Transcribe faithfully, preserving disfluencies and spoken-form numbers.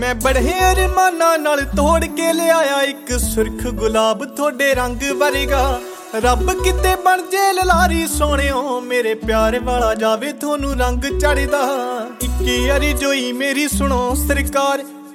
मैं बड़े अरमाना नाल तोड़ के लियाया एक सुर्ख गुलाब थोड़े रंग वर्गा। रब किते बन जे ललारी सोहणियो मेरे प्यार वाला जावे थोनू रंग चढ़दा। इक्की यारी जोई मेरी सुनो सरकार